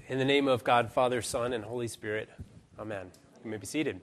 In the name of God, Father, Son, and Holy Spirit, amen. You may be seated.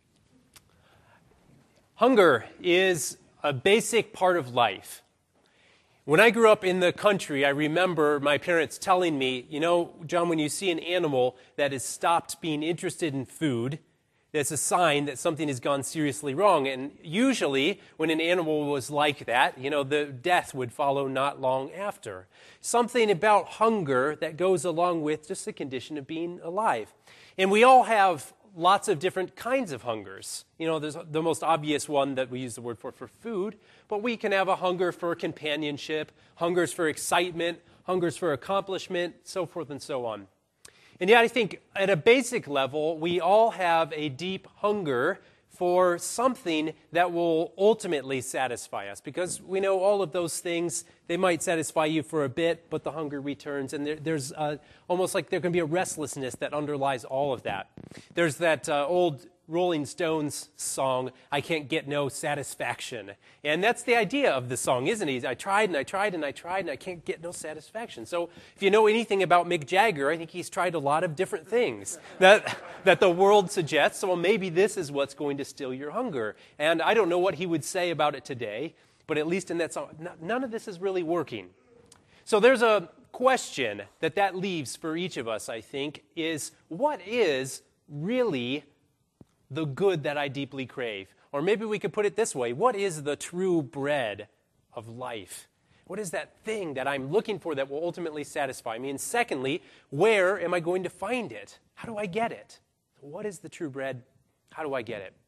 Hunger is a basic part of life. When I grew up in the country, I remember my parents telling me, John, when you see an animal that has stopped being interested in food, that's a sign that something has gone seriously wrong. And usually, when an animal was like that, the death would follow not long after. Something about hunger that goes along with just the condition of being alive. And we all have lots of different kinds of hungers. There's the most obvious one that we use the word for food, but we can have a hunger for companionship, hungers for excitement, hungers for accomplishment, so forth and so on. And yet I think at a basic level, we all have a deep hunger for something that will ultimately satisfy us. Because we know all of those things, they might satisfy you for a bit, but the hunger returns. And there's almost like there can be a restlessness that underlies all of that. There's that old Rolling Stones song, I Can't Get No Satisfaction. And that's the idea of the song, isn't it? I tried and I tried and I tried and I can't get no satisfaction. So if you know anything about Mick Jagger, I think he's tried a lot of different things that the world suggests. Well, maybe this is what's going to still your hunger. And I don't know what he would say about it today, but at least in that song, none of this is really working. So there's a question that leaves for each of us, I think, is what is really the good that I deeply crave? Or maybe we could put it this way, what is the true bread of life? What is that thing that I'm looking for that will ultimately satisfy me? And secondly, where am I going to find it? How do I get it? What is the true bread? How do I get it?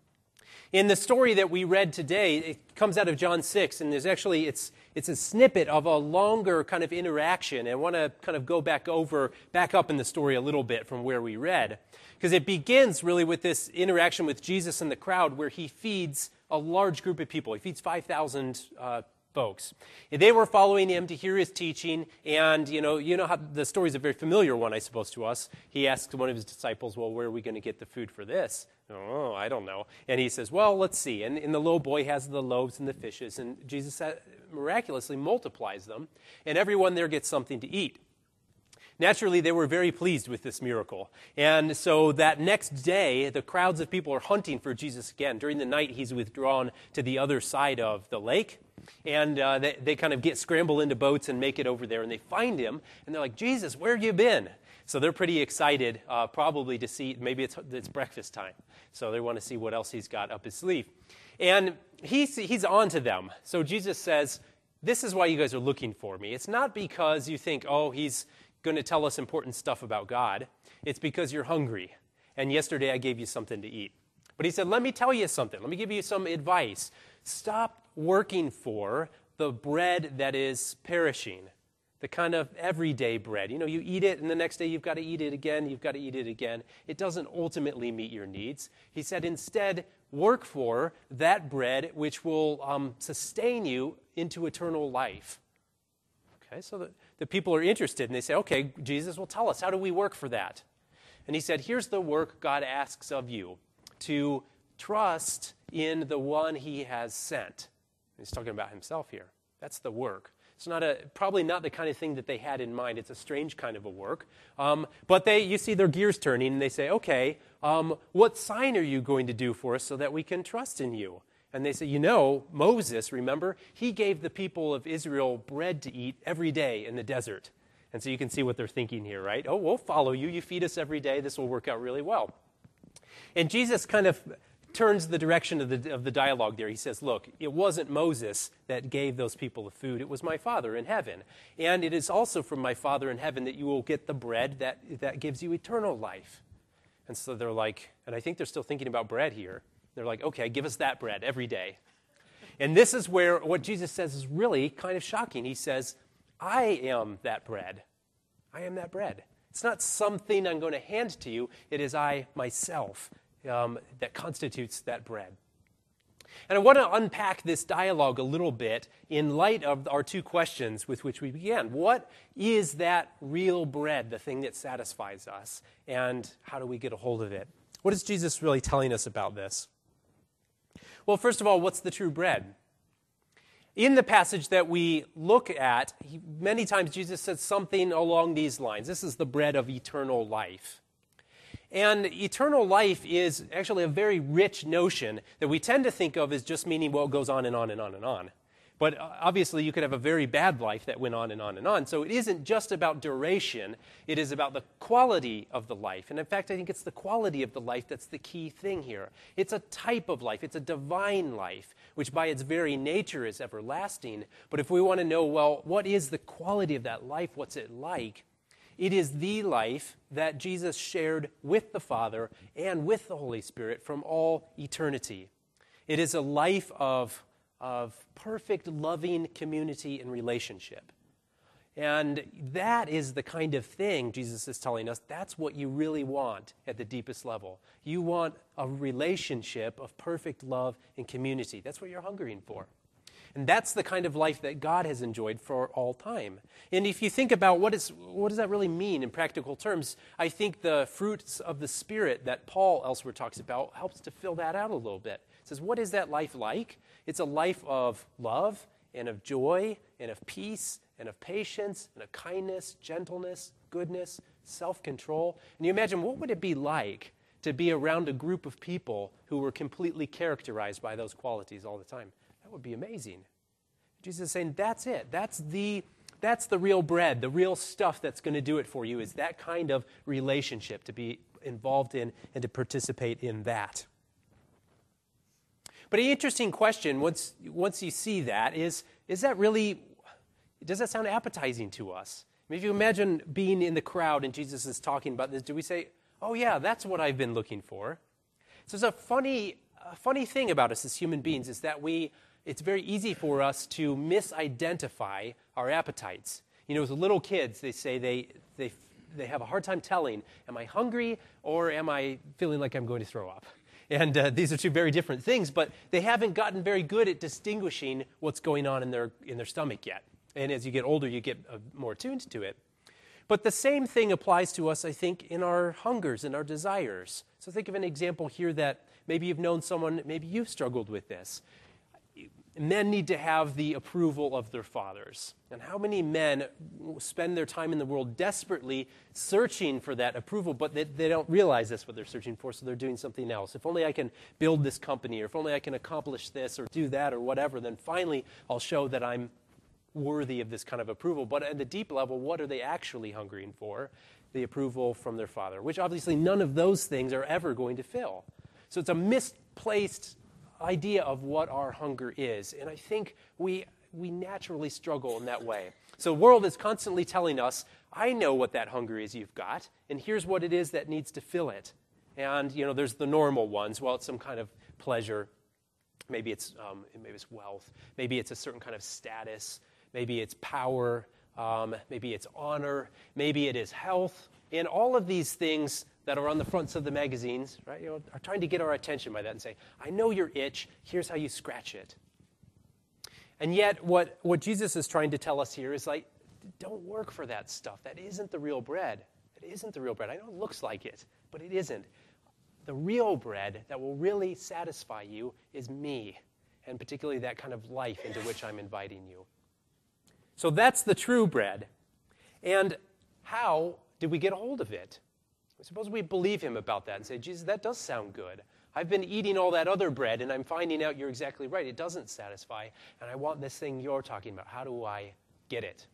In the story that we read today, it comes out of John 6, and there's actually, it's a snippet of a longer kind of interaction. And I want to kind of go back up in the story a little bit from where we read. Because it begins really with this interaction with Jesus and the crowd where he feeds a large group of people. He feeds 5,000 folks. And they were following him to hear his teaching, and you know how the story is a very familiar one, I suppose, to us. He asks one of his disciples, well, where are we going to get the food for this? Oh, I don't know. And he says, well, let's see. And the little boy has the loaves and the fishes, and Jesus miraculously multiplies them, and everyone there gets something to eat. Naturally, they were very pleased with this miracle. And so that next day, the crowds of people are hunting for Jesus again. During the night, he's withdrawn to the other side of the lake. And they kind of scramble into boats and make it over there. And they find him. And they're like, Jesus, where have you been? So they're pretty excited, probably to see, maybe it's breakfast time. So they want to see what else he's got up his sleeve. And he's on to them. So Jesus says, this is why you guys are looking for me. It's not because you think, oh, he's going to tell us important stuff about God. It's because you're hungry. And yesterday I gave you something to eat. But he said, let me tell you something. Let me give you some advice. Stop working for the bread that is perishing, the kind of everyday bread. You eat it and the next day you've got to eat it again. You've got to eat it again. It doesn't ultimately meet your needs. He said, instead, work for that bread which will sustain you into eternal life. Okay, so the people are interested, and they say, okay, Jesus will tell us, how do we work for that? And he said, here's the work God asks of you, to trust in the one he has sent. He's talking about himself here. That's the work. It's probably not the kind of thing that they had in mind. It's a strange kind of a work. But you see their gears turning, and they say, okay, what sign are you going to do for us so that we can trust in you? And they say, Moses, remember, he gave the people of Israel bread to eat every day in the desert. And so you can see what they're thinking here, right? Oh, we'll follow you. You feed us every day. This will work out really well. And Jesus kind of turns the direction of the dialogue there. He says, look, it wasn't Moses that gave those people the food. It was my Father in heaven. And it is also from my Father in heaven that you will get the bread that gives you eternal life. And so they're like, and I think they're still thinking about bread here. They're like, okay, give us that bread every day. And this is where what Jesus says is really kind of shocking. He says, I am that bread. I am that bread. It's not something I'm going to hand to you. It is I myself that constitutes that bread. And I want to unpack this dialogue a little bit in light of our two questions with which we began. What is that real bread, the thing that satisfies us? And how do we get a hold of it? What is Jesus really telling us about this? Well, first of all, what's the true bread? In the passage that we look at, many times Jesus says something along these lines. This is the bread of eternal life. And eternal life is actually a very rich notion that we tend to think of as just meaning, well, it goes on and on and on and on. But obviously, you could have a very bad life that went on and on and on. So it isn't just about duration. It is about the quality of the life. And in fact, I think it's the quality of the life that's the key thing here. It's a type of life. It's a divine life, which by its very nature is everlasting. But if we want to know, well, what is the quality of that life? What's it like? It is the life that Jesus shared with the Father and with the Holy Spirit from all eternity. It is a life of perfect, loving community and relationship. And that is the kind of thing Jesus is telling us, that's what you really want at the deepest level. You want a relationship of perfect love and community. That's what you're hungering for. And that's the kind of life that God has enjoyed for all time. And if you think about what does that really mean in practical terms, I think the fruits of the Spirit that Paul elsewhere talks about helps to fill that out a little bit. It says, what is that life like? It's a life of love and of joy and of peace and of patience and of kindness, gentleness, goodness, self-control. And you imagine, what would it be like to be around a group of people who were completely characterized by those qualities all the time? That would be amazing. Jesus is saying, that's it. That's the real bread, the real stuff that's going to do it for you, is that kind of relationship, to be involved in and to participate in that. But an interesting question, once you see that, is that really, does that sound appetizing to us? I mean, if you imagine being in the crowd and Jesus is talking about this, do we say, oh yeah, that's what I've been looking for? So it's a funny thing about us as human beings is that it's very easy for us to misidentify our appetites. You know, as little kids, they say they have a hard time telling, am I hungry or am I feeling like I'm going to throw up? And these are two very different things, but they haven't gotten very good at distinguishing what's going on in their stomach yet. And as you get older, you get more attuned to it. But the same thing applies to us, I think, in our hungers and our desires. So think of an example here that maybe you've known someone, maybe you've struggled with this. Men need to have the approval of their fathers. And how many men spend their time in the world desperately searching for that approval, but they don't realize that's what they're searching for, so they're doing something else. If only I can build this company, or if only I can accomplish this or do that or whatever, then finally I'll show that I'm worthy of this kind of approval. But at the deep level, what are they actually hungering for? The approval from their father, which obviously none of those things are ever going to fill. So it's a misplaced idea of what our hunger is. And I think we naturally struggle in that way. So the world is constantly telling us, I know what that hunger is you've got, and here's what it is that needs to fill it. And, you know, there's the normal ones. Well, it's some kind of pleasure. Maybe it's wealth. Maybe it's a certain kind of status. Maybe it's power. Maybe it's honor. Maybe it is health. And all of these things that are on the fronts of the magazines, right, you know, are trying to get our attention by that and say, I know your itch, here's how you scratch it. And yet, what Jesus is trying to tell us here is like, don't work for that stuff. That isn't the real bread. That isn't the real bread. I know it looks like it, but it isn't. The real bread that will really satisfy you is me, and particularly that kind of life into which I'm inviting you. So that's the true bread. And how did we get a hold of it? Suppose we believe him about that and say, Jesus, that does sound good. I've been eating all that other bread, and I'm finding out you're exactly right. It doesn't satisfy, and I want this thing you're talking about. How do I get it?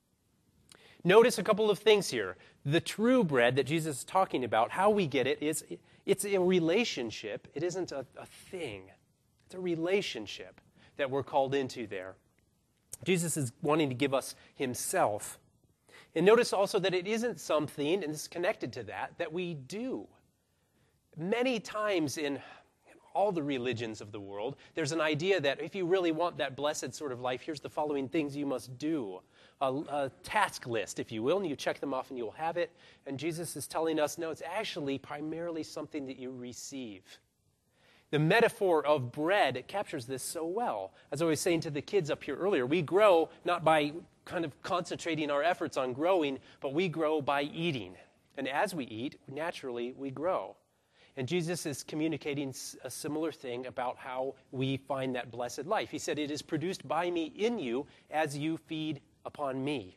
Notice a couple of things here. The true bread that Jesus is talking about, how we get it, it's a relationship. It isn't a thing. It's a relationship that we're called into there. Jesus is wanting to give us himself. And notice also that it isn't something, and this is connected to that we do. Many times in all the religions of the world, there's an idea that if you really want that blessed sort of life, here's the following things you must do. A task list, if you will, and you check them off and you'll have it. And Jesus is telling us, no, it's actually primarily something that you receive. The metaphor of bread captures this so well. As I was saying to the kids up here earlier, we grow not by kind of concentrating our efforts on growing, but we grow by eating. And as we eat, naturally, we grow. And Jesus is communicating a similar thing about how we find that blessed life. He said, "It is produced by me in you as you feed upon me."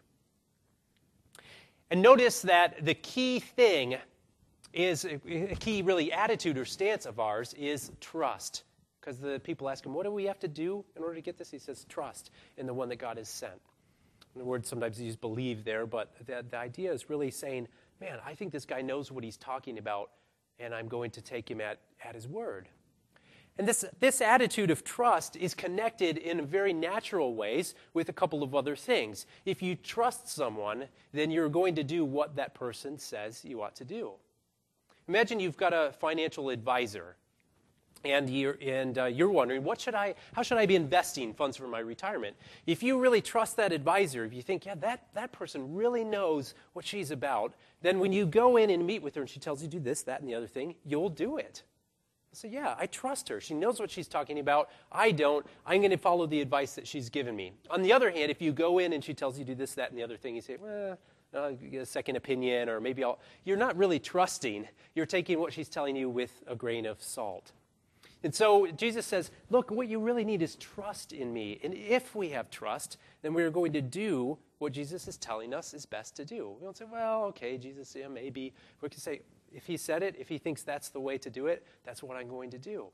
And notice that the key thing is, a key really attitude or stance of ours is trust. Because the people ask him, what do we have to do in order to get this? He says, trust in the one that God has sent. And the word sometimes you use believe there, but the idea is really saying, man, I think this guy knows what he's talking about, and I'm going to take him at his word. And this attitude of trust is connected in very natural ways with a couple of other things. If you trust someone, then you're going to do what that person says you ought to do. Imagine you've got a financial advisor, and you're wondering, how should I be investing funds for my retirement? If you really trust that advisor, if you think, yeah, that person really knows what she's about, then when you go in and meet with her and she tells you do this, that, and the other thing, you'll do it. So yeah, I trust her. She knows what she's talking about. I don't. I'm going to follow the advice that she's given me. On the other hand, if you go in and she tells you do this, that, and the other thing, you say, well, I'll get a second opinion, or maybe you're not really trusting. You're taking what she's telling you with a grain of salt. And so Jesus says, look, what you really need is trust in me. And if we have trust, then we're going to do what Jesus is telling us is best to do. We don't say, well, okay, Jesus, yeah, maybe. We can say, if he said it, if he thinks that's the way to do it, that's what I'm going to do.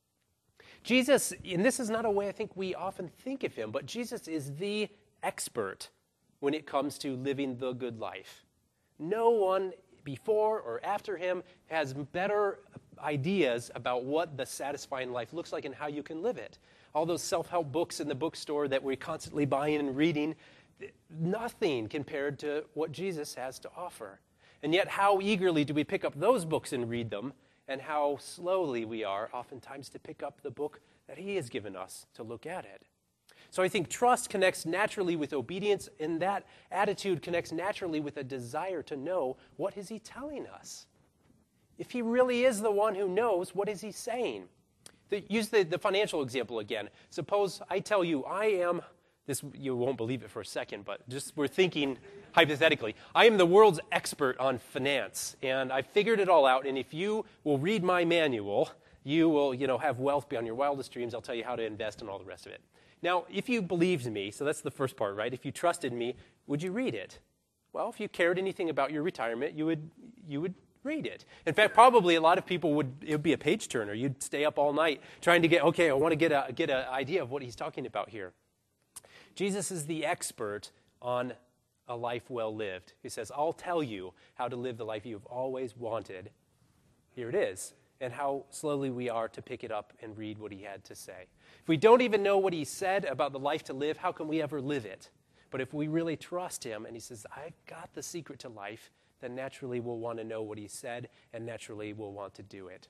Jesus, and this is not a way I think we often think of him, but Jesus is the expert when it comes to living the good life. No one before or after him has better ideas about what the satisfying life looks like and how you can live it. All those self-help books in the bookstore that we're constantly buying and reading, nothing compared to what Jesus has to offer. And yet, how eagerly do we pick up those books and read them, and how slowly we are oftentimes to pick up the book that he has given us to look at it. So I think trust connects naturally with obedience, and that attitude connects naturally with a desire to know, what is he telling us? If he really is the one who knows, what is he saying? Use the financial example again. Suppose I tell you, I am, this you won't believe it for a second, but just we're thinking hypothetically, I am the world's expert on finance, and I figured it all out, and if you will read my manual, you will have wealth beyond your wildest dreams. I'll tell you how to invest and all the rest of it. Now, if you believed me, so that's the first part, right? If you trusted me, would you read it? Well, if you cared anything about your retirement, you would read it. In fact, probably a lot of people it would be a page turner. You'd stay up all night trying to I want to get an idea of what he's talking about here. Jesus is the expert on a life well lived. He says, I'll tell you how to live the life you've always wanted. Here it is. And how slowly we are to pick it up and read what he had to say. If we don't even know what he said about the life to live, how can we ever live it? But if we really trust him and he says, I've got the secret to life, then naturally we'll want to know what he said, and naturally we'll want to do it.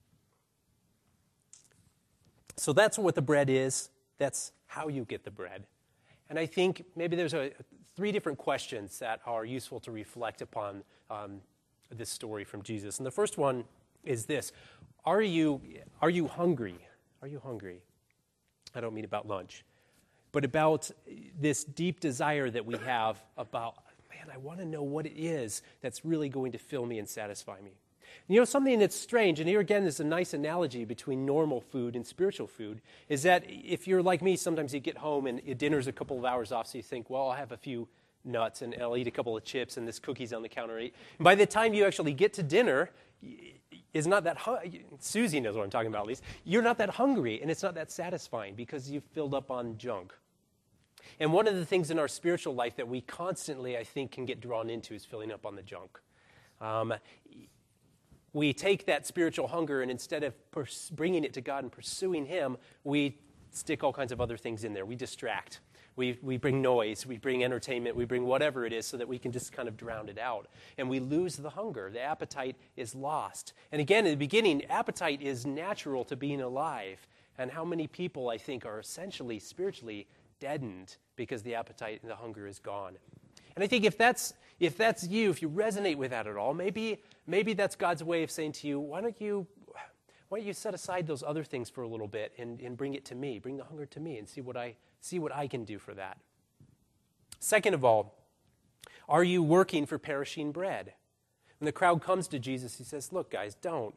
So that's what the bread is. That's how you get the bread. And I think maybe there's three different questions that are useful to reflect upon this story from Jesus. And the first one is this: Are you hungry? Are you hungry? I don't mean about lunch, but about this deep desire that we have about, man, I want to know what it is that's really going to fill me and satisfy me. Something that's strange, and here again is a nice analogy between normal food and spiritual food, is that if you're like me, sometimes you get home and dinner's a couple of hours off, so you think, well, I'll have a few nuts and I'll eat a couple of chips and this cookie's on the counter. And by the time you actually get to dinner, is not that Susie knows what I'm talking about, at least. You're not that hungry, and it's not that satisfying because you've filled up on junk. And one of the things in our spiritual life that we constantly, I think, can get drawn into is filling up on the junk. We take that spiritual hunger, and instead of bringing it to God and pursuing him, we stick all kinds of other things in there. We distract. We bring noise, we bring entertainment, we bring whatever it is so that we can just kind of drown it out. And we lose the hunger. The appetite is lost. And again, in the beginning, appetite is natural to being alive. And how many people, I think, are essentially spiritually deadened because the appetite and the hunger is gone. And I think if that's you, if you resonate with that at all, maybe that's God's way of saying to you, why don't you set aside those other things for a little bit and bring it to me, bring the hunger to me, and see what I can do for that. Second of all, are you working for perishing bread? When the crowd comes to Jesus, he says, look, guys, don't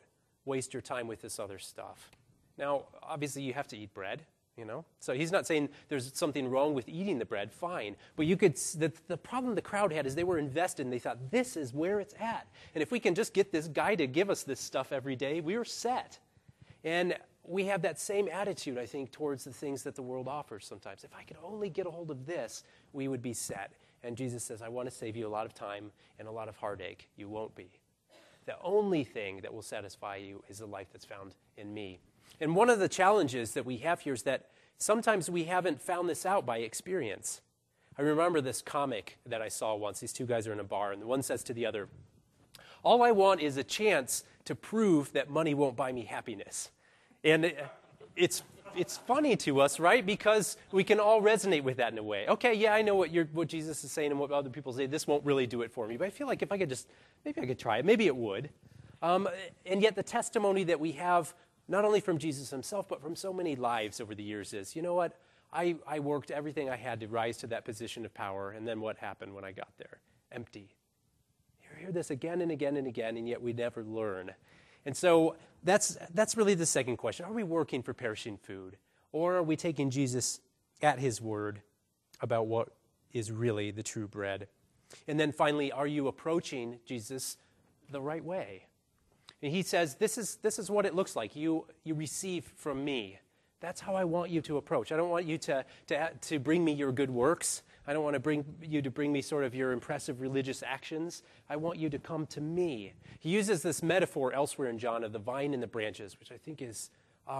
waste your time with this other stuff. Now, obviously, you have to eat bread, So he's not saying there's something wrong with eating the bread, fine. But the problem the crowd had is they were invested and they thought, this is where it's at. And if we can just get this guy to give us this stuff every day, we are set. And we have that same attitude, I think, towards the things that the world offers sometimes. If I could only get a hold of this, we would be set. And Jesus says, I want to save you a lot of time and a lot of heartache. You won't be. The only thing that will satisfy you is the life that's found in me. And one of the challenges that we have here is that sometimes we haven't found this out by experience. I remember this comic that I saw once. These two guys are in a bar, and one says to the other, all I want is a chance to prove that money won't buy me happiness. And it's funny to us, right? Because we can all resonate with that in a way. Okay, yeah, I know what Jesus is saying and what other people say. This won't really do it for me. But I feel like if I could maybe I could try it. Maybe it would. And yet the testimony that we have, not only from Jesus himself, but from so many lives over the years is, you know what? I worked everything I had to rise to that position of power, and then what happened when I got there? Empty. You hear this again and again and again, and yet we never learn. And so that's really the second question. Are we working for perishing food? Or are we taking Jesus at his word about what is really the true bread? And then finally, are you approaching Jesus the right way? And he says, this is what it looks like. You receive from me. That's how I want you to approach. I don't want you to bring me your good works. I don't want to bring me sort of your impressive religious actions. I want you to come to me. He uses this metaphor elsewhere in John of the vine and the branches, which I think is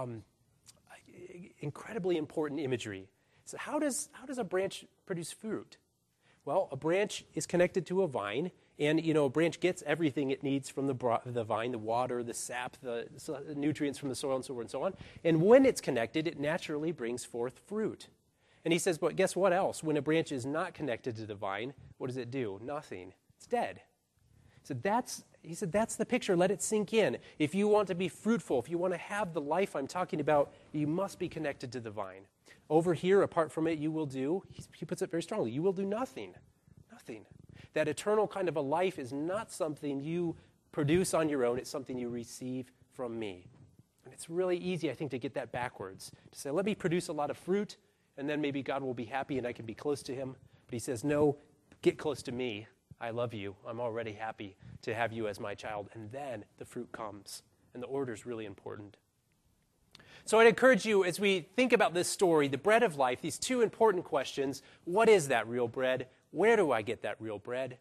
incredibly important imagery. So how does a branch produce fruit? Well, a branch is connected to a vine, and a branch gets everything it needs from the vine, the water, the sap, the nutrients from the soil, and so on and so on. And when it's connected, it naturally brings forth fruit. And he says, but guess what else? When a branch is not connected to the vine, what does it do? Nothing. It's dead. He said, that's the picture. Let it sink in. If you want to be fruitful, if you want to have the life I'm talking about, you must be connected to the vine. Over here, apart from it, you will do, he puts it very strongly, you will do nothing. Nothing. That eternal kind of a life is not something you produce on your own. It's something you receive from me. And it's really easy, I think, to get that backwards. To say, let me produce a lot of fruit, and then maybe God will be happy and I can be close to him. But he says, no, get close to me. I love you. I'm already happy to have you as my child. And then the fruit comes. And the order is really important. So I'd encourage you, as we think about this story, the bread of life, these two important questions. What is that real bread? Where do I get that real bread?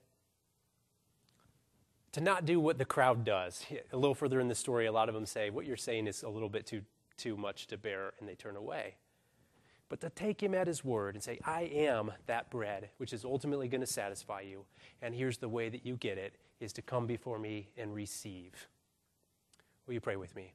To not do what the crowd does. A little further in the story, a lot of them say, what you're saying is a little bit too much to bear, and they turn away. But to take him at his word and say, I am that bread, which is ultimately going to satisfy you. And here's the way that you get it, is to come before me and receive. Will you pray with me?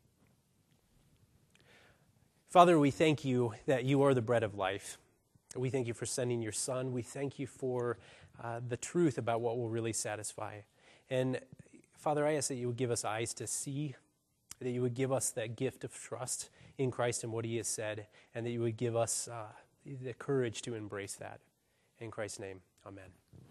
Father, we thank you that you are the bread of life. We thank you for sending your son. We thank you for the truth about what will really satisfy. And Father, I ask that you would give us eyes to see, that you would give us that gift of trust in Christ and what he has said, and that you would give us the courage to embrace that. In Christ's name, amen.